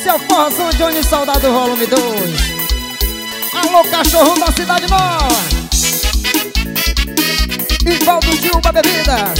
Esse é o Forrozão Johnny Soldado Volume 2. Alô, cachorro da Cidade Nova. Ivaldo Dilma Bebidas.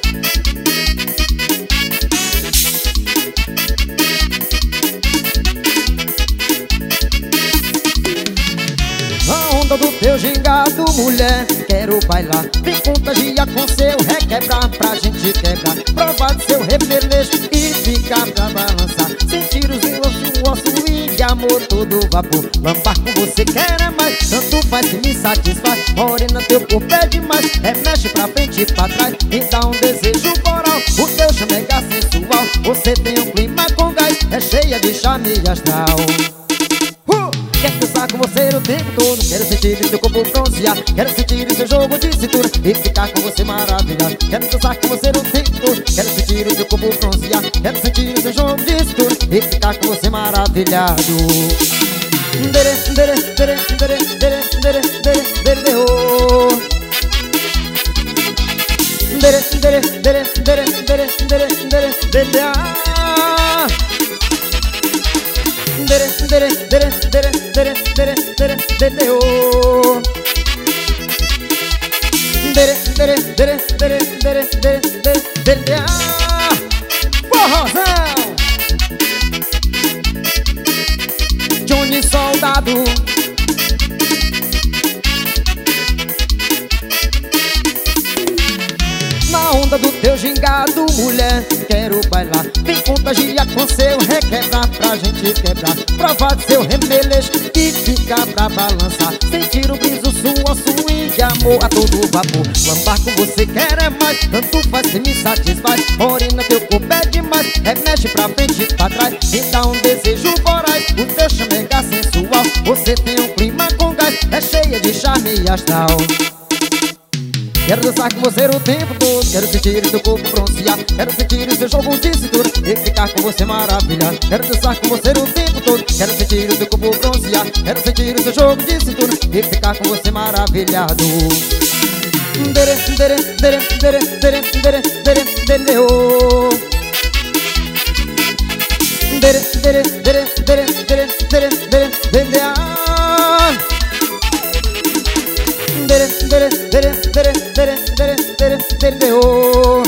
Na onda do teu gingado, mulher, quero bailar. Vem contagiar com seu requebrar, pra gente quebrar. Provar de seu repeleixo e ficar pra balançar. Sentir os osso e de amor todo vapor. Lambar com você quer é mais, tanto faz que me satisfaz. Morena, teu corpo é demais, mexe pra frente e pra trás. Me dá um desejo coral, o teu chamega sensual. Você tem um clima com gás, é cheia de charme astral. Quero dançar com você o tempo todo. Quero sentir o seu corpo bronzear. Quero sentir o seu jogo de cintura e ficar com você maravilhado. Quero dançar com você o tempo todo. Quero sentir o seu corpo bronzear. Quero sentir o seu jogo de cintura e ficar com você maravilhado. Dere, dere, dere, dere, dere, dere, dere, dere, oh. Dere, dere, dere, dere, dere, dere, dere, dere, ah. Dere, dere, dere, dere, dere, dere, dere, dere, oh. Dere, dere, dere, dere, dere, dere, dere, dere, ah. Forrozão Johnny Soldado. Na onda do teu gingado, mulher, quero bailar. Vem contagiar com seu requebrar, pra gente quebrar. Provar de seu remeleixo e ficar pra balançar. Sentir o briso, sua swing de amor a todo vapor. Lambar com você quer é mais, tanto faz que me satisfaz. Morena, teu corpo é demais, mexe pra frente e pra trás. Me dá um desejo voraz, o teu chamega sensual. Você tem um clima com gás, é cheia de charme astral. Quero dançar com você o tempo todo. Quero sentir o seu corpo bronzear. Quero sentir o seu jogo de cintura e ficar com você maravilhado. Quero dançar com você o tempo todo. Quero sentir o seu corpo bronzear. Quero sentir o seu jogo de cintura e ficar com você maravilhado. Dere, dere, dere, dere, dere, dere, dere, dere, oh. Dere, dere, dere, dere, dere, dere, dere, dere, ah. Dere, dere, dere, dere, dere, dere, dere, dere, oh.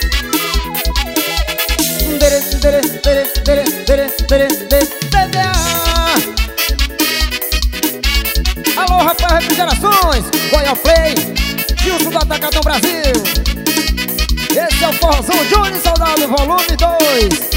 Dere, dere, dere, dere, dere, dere, dere, dere, ah. Alô, rapaz, refrigerações, Royal Play, Gilson do Atacadão Brasil. Esse é o Forrozão Johnny Soldado Volume 2.